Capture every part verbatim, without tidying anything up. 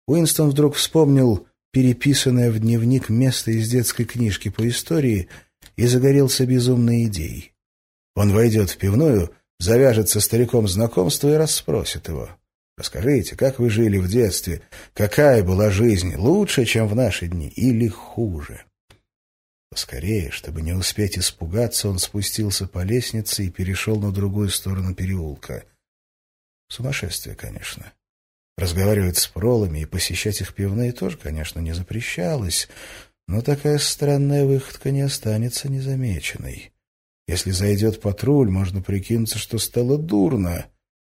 Уинстон вдруг вспомнил переписанное в дневник место из детской книжки по истории и загорелся безумной идеей. Он войдет в пивную, завяжет со стариком знакомство и расспросит его. «Расскажите, как вы жили в детстве? Какая была жизнь? Лучше, чем в наши дни? Или хуже?» Поскорее, чтобы не успеть испугаться, он спустился по лестнице и перешел на другую сторону переулка. Сумасшествие, конечно. Разговаривать с пролами и посещать их пивные тоже, конечно, не запрещалось, но такая странная выходка не останется незамеченной. Если зайдет патруль, можно прикинуться, что стало дурно,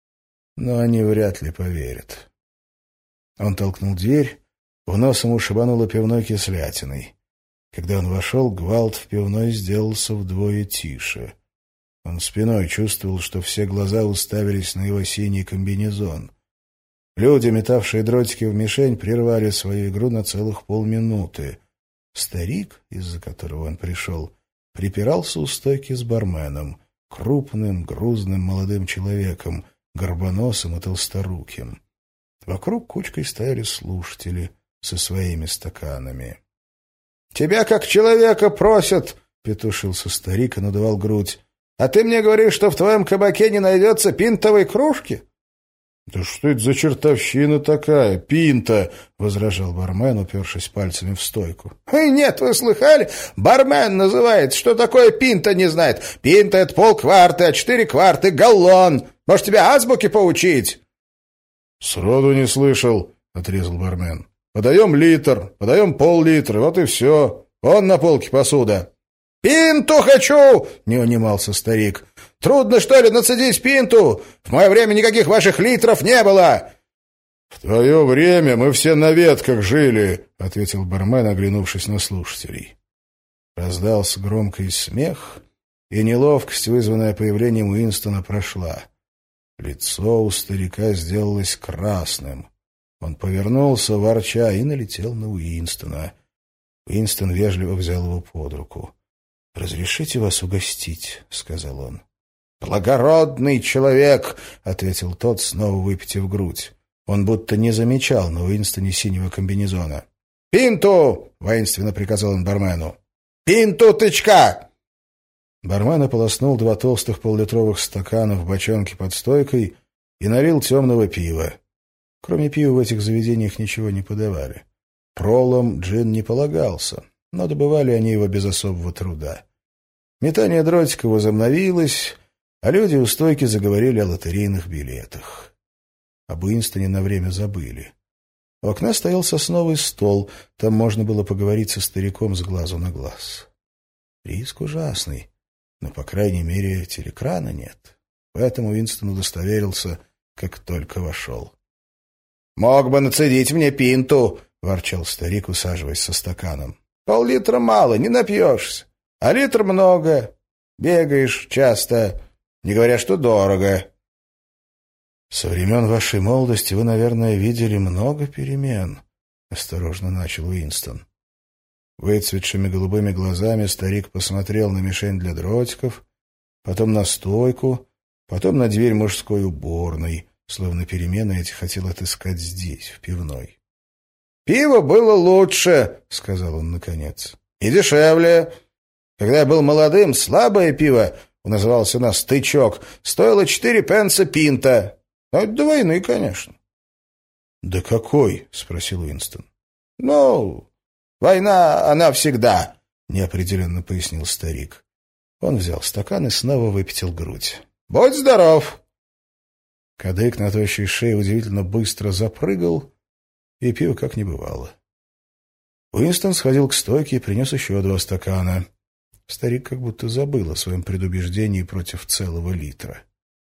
но они вряд ли поверят. Он толкнул дверь, в нос ему шибануло пивной кислятиной. Когда он вошел, гвалт в пивной сделался вдвое тише. Он спиной чувствовал, что все глаза уставились на его синий комбинезон. Люди, метавшие дротики в мишень, прервали свою игру на целых полминуты. Старик, из-за которого он пришел, припирался у стойки с барменом, крупным, грузным молодым человеком, горбоносым и толсторуким. Вокруг кучкой стояли слушатели со своими стаканами. «Тебя как человека просят!» — петушился старик и надувал грудь. «А ты мне говоришь, что в твоем кабаке не найдется пинтовой кружки?» «Да что это за чертовщина такая, пинта?» — возражал бармен, упершись пальцами в стойку. «Ой, нет, вы слыхали? Бармен называется. Что такое пинта, не знает. Пинта — это полкварты, а четыре кварты — галлон. Может, тебя азбуке поучить?» «Сроду не слышал», — отрезал бармен. «Подаем литр, подаем пол-литра, вот и все. Вон на полке посуда». «Пинту хочу!» — не унимался старик. «Трудно, что ли, нацедить пинту? В мое время никаких ваших литров не было!» «В твое время мы все на ветках жили», — ответил бармен, оглянувшись на слушателей. Раздался громкий смех, и неловкость, вызванная появлением Уинстона, прошла. Лицо у старика сделалось красным. Он повернулся, ворча, и налетел на Уинстона. Уинстон вежливо взял его под руку. «Разрешите вас угостить?» — сказал он. «Благородный человек!» — ответил тот, снова выпитив грудь. Он будто не замечал на Уинстоне синего комбинезона. «Пинту!» — воинственно приказал он бармену. «Пинту тычка!» Бармен ополоснул два толстых поллитровых стакана в бочонке под стойкой и налил темного пива. Кроме пива в этих заведениях ничего не подавали. Пролам джин не полагался, но добывали они его без особого труда. Метание дротика возобновилось, а люди у стойки заговорили о лотерейных билетах. Об Уинстоне на время забыли. У окна стоял сосновый стол, там можно было поговорить со стариком с глазу на глаз. Риск ужасный, но, по крайней мере, телекрана нет. Поэтому Уинстон удостоверился, как только вошел. «Мог бы нацедить мне пинту», — ворчал старик, усаживаясь со стаканом. «Пол-литра мало, не напьешься. А литр много. Бегаешь часто, не говоря, что дорого». «Со времен вашей молодости вы, наверное, видели много перемен», — осторожно начал Уинстон. Выцветшими голубыми глазами старик посмотрел на мишень для дротиков, потом на стойку, потом на дверь мужской уборной, словно перемены эти хотел отыскать здесь, в пивной. «Пиво было лучше», — сказал он наконец, — «и дешевле. Когда я был молодым, слабое пиво, назывался у нас «Тычок», стоило четыре пенса пинта. А это до войны, конечно». «Да какой?» — спросил Уинстон. «Ну, война, она всегда», — неопределенно пояснил старик. Он взял стакан и снова выпятил грудь. «Будь здоров!» Кадык на тощей шее удивительно быстро запрыгал, и пива как не бывало. Уинстон сходил к стойке и принес еще два стакана. Старик как будто забыл о своем предубеждении против целого литра.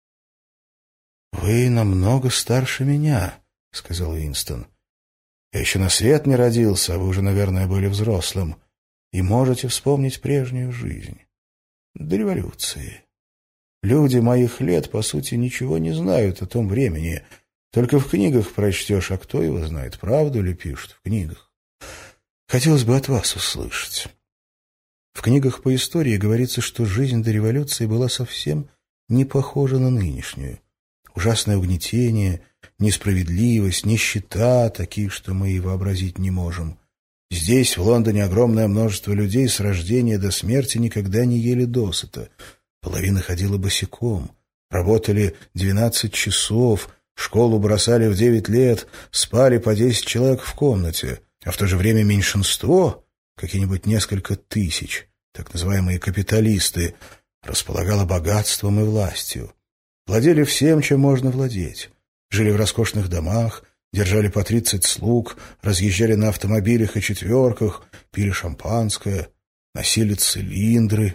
«Вы намного старше меня», — сказал Уинстон. «Я еще на свет не родился, а вы уже, наверное, были взрослым, и можете вспомнить прежнюю жизнь. До революции. Люди моих лет, по сути, ничего не знают о том времени. Только в книгах прочтешь, а кто его знает, правду ли пишут в книгах. Хотелось бы от вас услышать. В книгах по истории говорится, что жизнь до революции была совсем не похожа на нынешнюю. Ужасное угнетение, несправедливость, нищета, такие, что мы и вообразить не можем. Здесь, в Лондоне, огромное множество людей с рождения до смерти никогда не ели досыта. Половина ходила босиком, работали двенадцать часов, школу бросали в девять лет, спали по десять человек в комнате, а в то же время меньшинство, какие-нибудь несколько тысяч, так называемые капиталисты, располагало богатством и властью. Владели всем, чем можно владеть. Жили в роскошных домах, держали по тридцать слуг, разъезжали на автомобилях и четверках, пили шампанское, носили цилиндры.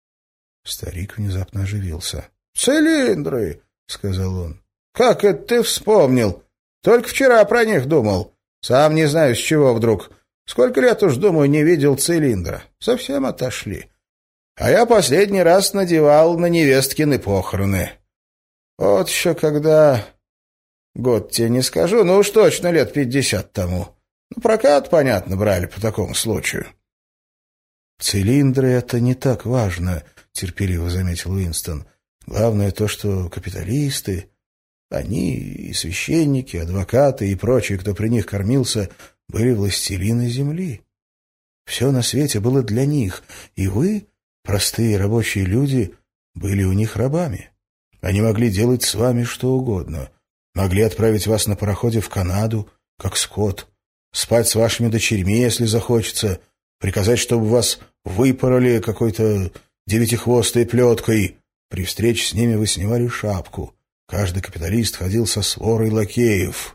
Старик внезапно оживился. — Цилиндры, — сказал он. — Как это ты вспомнил? Только вчера про них думал. Сам не знаю, с чего вдруг. Сколько лет уж, думаю, не видел цилиндра. Совсем отошли. А я последний раз надевал на невесткины похороны. Вот еще когда... Год тебе не скажу, но уж точно лет пятьдесят тому. Ну, прокат, понятно, брали по такому случаю. «Цилиндры — это не так важно», — терпеливо заметил Уинстон. «Главное то, что капиталисты, они и священники, адвокаты и прочие, кто при них кормился, были властелины земли. Все на свете было для них, и вы, простые рабочие люди, были у них рабами. Они могли делать с вами что угодно». Могли отправить вас на пароходе в Канаду, как скот, спать с вашими дочерьми, если захочется, приказать, чтобы вас выпороли какой-то девятихвостой плеткой. При встрече с ними вы снимали шапку. Каждый капиталист ходил со сворой лакеев.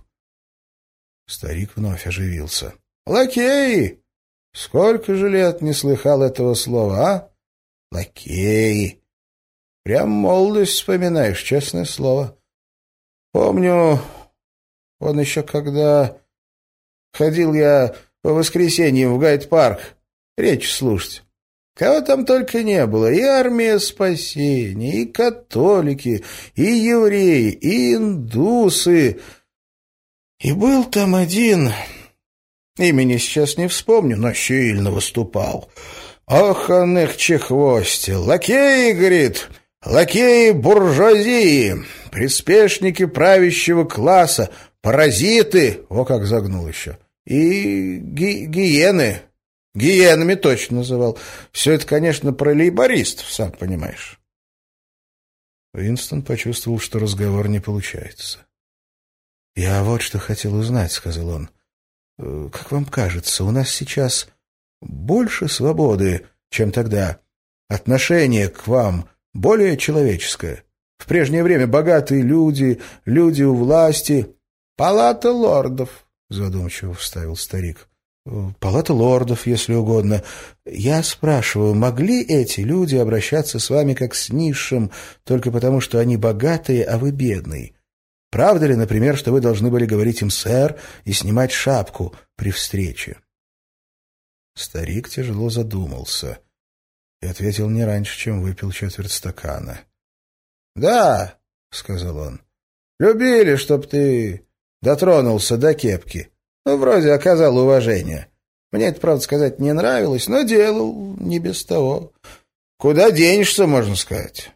Старик вновь оживился. — Лакеи! Сколько же лет не слыхал этого слова, а? Лакеи! Прям молодость вспоминаешь, честное слово. Помню, он еще когда ходил я по воскресеньям в Гайд-парк речь слушать. Кого там только не было. И армия спасения, и католики, и евреи, и индусы. И был там один, имени сейчас не вспомню, но сильно выступал. Ох, он их чехвостил. Лакеи, говорит, лакеи буржуазии, приспешники правящего класса, паразиты, о, как загнул еще, и ги гиены. Гиенами точно называл. Все это, конечно, про лейбористов, сам понимаешь. Уинстон почувствовал, что разговор не получается. «Я вот что хотел узнать», — сказал он. «Как вам кажется, у нас сейчас больше свободы, чем тогда? Отношение к вам более человеческое? В прежнее время богатые люди, люди у власти...» «Палата лордов», — задумчиво вставил старик. «Палата лордов, если угодно. Я спрашиваю, могли эти люди обращаться с вами как с низшим только потому, что они богатые, а вы бедный? Правда ли, например, что вы должны были говорить им «сэр» и снимать шапку при встрече?» Старик тяжело задумался и ответил не раньше, чем выпил четверть стакана. «Да», — сказал он, — «любили, чтоб ты дотронулся до кепки. Ну, вроде оказал уважение. Мне это, правда сказать, не нравилось, но делал не без того. Куда денешься, можно сказать».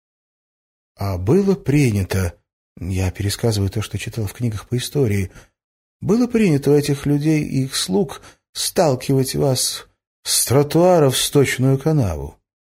«А было принято, я пересказываю то, что читал в книгах по истории, было принято у этих людей и их слуг сталкивать вас с тротуара в сточную канаву?»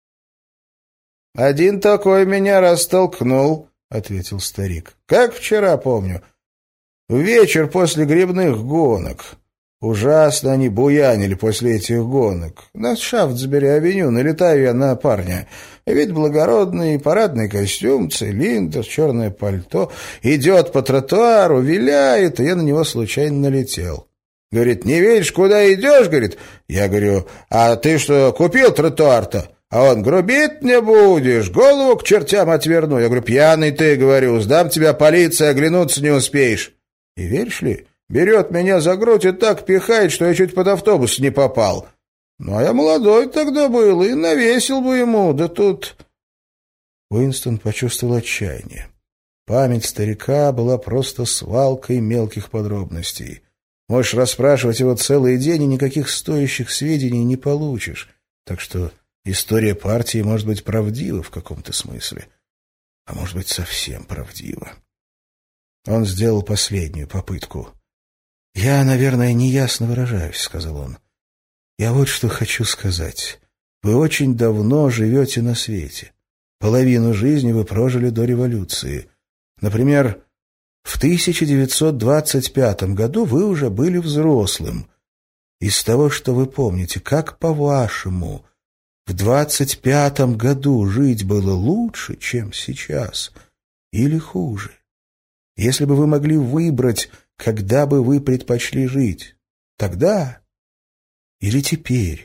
«Один такой меня растолкнул», — ответил старик. «Как вчера помню. В вечер после грибных гонок. Ужасно они буянили после этих гонок. На Шафтсбери-авеню налетаю я на парня. Вид благородный, парадный костюм, цилиндр, черное пальто. Идет по тротуару, виляет, и я на него случайно налетел. Говорит, не видишь, куда идешь? Говорит, я говорю, а ты что, купил тротуар-то? А он, грубить не будешь, голову к чертям отверну. Я говорю, пьяный ты, говорю, сдам тебя полиции, оглянуться не успеешь. И веришь ли, берет меня за грудь и так пихает, что я чуть под автобус не попал. Ну, а я молодой тогда был и навесил бы ему, да тут...» Уинстон почувствовал отчаяние. Память старика была просто свалкой мелких подробностей. Можешь расспрашивать его целый день, и никаких стоящих сведений не получишь. Так что история партии может быть правдива в каком-то смысле, а может быть совсем правдива. Он сделал последнюю попытку. «Я, наверное, неясно выражаюсь», — сказал он. «Я вот что хочу сказать. Вы очень давно живете на свете. Половину жизни вы прожили до революции. Например, в тысяча девятьсот двадцать пятом году вы уже были взрослым. Из того, что вы помните, как, по-вашему, в двадцать пятом году жить было лучше, чем сейчас, или хуже? Если бы вы могли выбрать, когда бы вы предпочли жить, тогда или теперь?»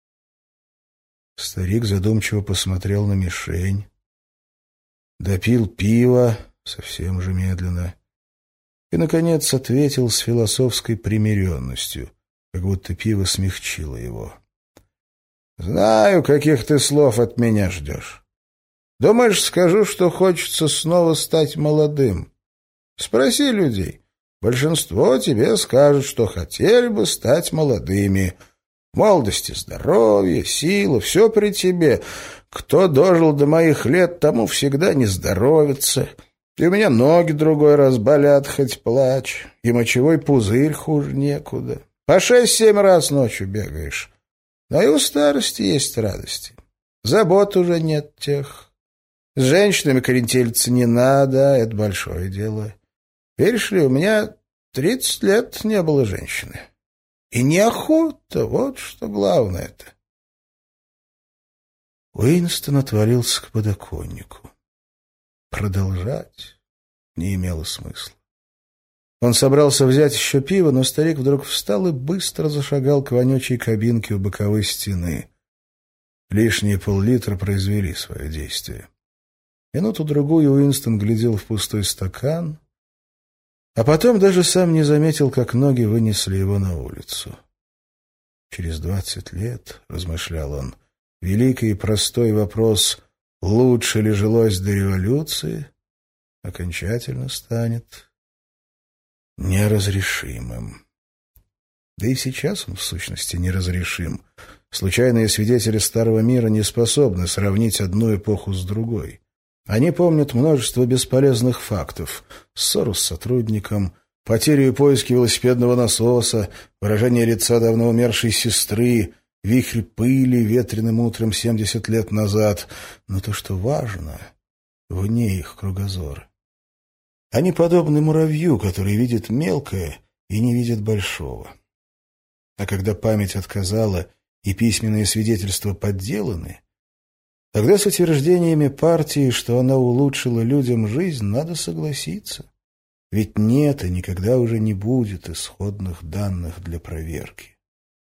Старик задумчиво посмотрел на мишень, допил пиво, совсем же медленно, и, наконец, ответил с философской примиренностью, как будто пиво смягчило его. «Знаю, каких ты слов от меня ждешь. Думаешь, скажу, что хочется снова стать молодым? Спроси людей. Большинство тебе скажут, что хотели бы стать молодыми. В молодости здоровье, сила, все при тебе. Кто дожил до моих лет, тому всегда не здоровится. И у меня ноги другой раз болят, хоть плачь, и мочевой пузырь хуже некуда. По шесть-семь раз ночью бегаешь. Но и у старости есть радости. Забот уже нет тех. С женщинами карентелиться не надо, это большое дело. Веришь ли, у меня тридцать лет не было женщины. И неохота, вот что главное-то». Уинстон отворился к подоконнику. Продолжать не имело смысла. Он собрался взять еще пиво, но старик вдруг встал и быстро зашагал к вонючей кабинке у боковой стены. Лишние пол-литра произвели свое действие. Минуту-другую Уинстон глядел в пустой стакан, а потом даже сам не заметил, как ноги вынесли его на улицу. Через двадцать лет, — размышлял он, — великий и простой вопрос «лучше ли жилось до революции?» окончательно станет неразрешимым. Да и сейчас он, в сущности, неразрешим. Случайные свидетели старого мира не способны сравнить одну эпоху с другой. Они помнят множество бесполезных фактов: ссору с сотрудником, потерю и поиски велосипедного насоса, выражение лица давно умершей сестры, вихрь пыли ветреным утром семьдесят лет назад. Но то, что важно, вне их кругозора. Они подобны муравью, который видит мелкое и не видит большого. А когда память отказала и письменные свидетельства подделаны, тогда с утверждениями партии, что она улучшила людям жизнь, надо согласиться. Ведь нет и никогда уже не будет исходных данных для проверки.